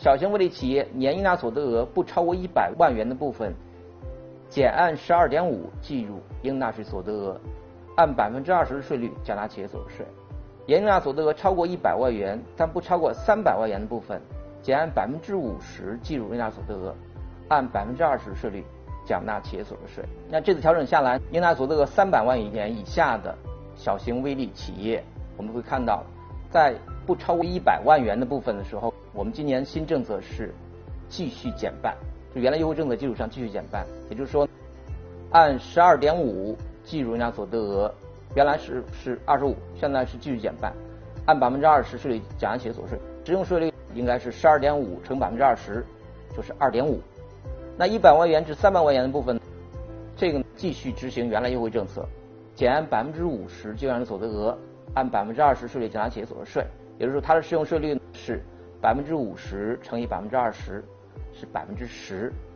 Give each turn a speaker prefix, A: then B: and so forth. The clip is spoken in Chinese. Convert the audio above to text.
A: 小型微利企业年应纳所得额不超过100万元的部分，减按12.5计入应纳税所得额，按20%的税率缴纳企业所得税。年应纳所得额超过100万元但不超过300万元的部分，减按50%计入应纳所得额，按20%的税率缴纳企业所得税。那这次调整下来，应纳所得额300万元以下的小型微利企业，我们会看到，在不超过100万元的部分的时候，我们今年新政策是继续减半，就原来优惠政策基础上继续减半，也就是说，按12.5计入应纳所得额，原来是25，现在是继续减半，按20%税率缴纳企业所得税，适用税率应该是12.5乘20%，就是2.5。那100万元至300万元的部分，这个继续执行原来优惠政策，减按50%就业所得额，按20%税率缴纳企业所得税，也就是说它的适用税率是50%乘以20%是10%。